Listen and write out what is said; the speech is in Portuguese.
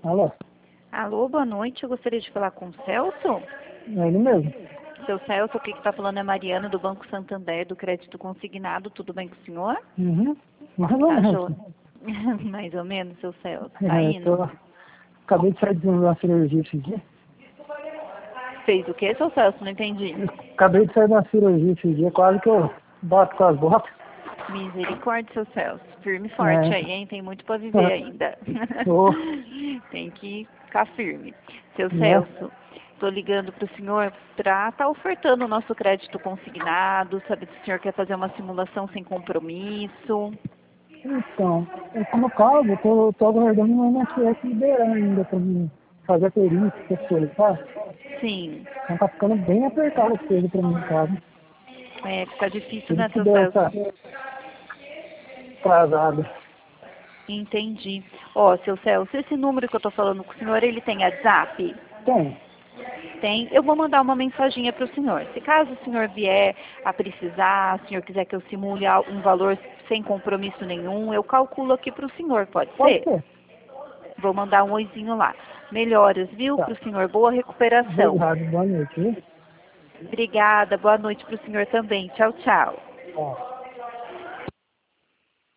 Alô? Alô, boa noite. Eu gostaria de falar com o Celso. É ele mesmo. Seu Celso, o que está falando é Mariana, do Banco Santander, do Crédito Consignado. Tudo bem com o senhor? Uhum. Mais ou Tá, menos. mais ou menos, seu Celso. Tá indo? Acabei de sair de uma cirurgia esse dia. Fez o quê, seu Celso? Não entendi. Acabei de sair de uma cirurgia esse dia, quase que eu bato com as botas. Misericórdia, seu Celso. Firme e forte aí, hein? Tem muito para viver ainda. Ô, Tem que ficar firme. Seu né? Celso, estou ligando para o senhor para estar ofertando o nosso crédito consignado, saber se o senhor quer fazer uma simulação sem compromisso. Então, no caso, eu tô aguardando o INSS liberar ainda pra mim fazer a perícia, essas coisas, sabe? Sim, Então tá ficando bem apertado as coisas pra mim, sabe? fica difícil, Por né, isso que seu deu Celso? essa atrasada. Entendi. Ó, seu Celso, esse número que eu estou falando com o senhor, ele tem WhatsApp? Tem. Tem. Eu vou mandar uma mensaginha para o senhor. Se caso o senhor vier a precisar, se o senhor quiser que eu simule um valor sem compromisso nenhum, eu calculo aqui para o senhor, pode Pode ser? ser. Vou mandar um oizinho lá. Melhoras, viu, Tá. para o senhor. Boa recuperação. Obrigado, boa noite, viu? Obrigada. Boa noite para o senhor também. Tchau, tchau. Ó.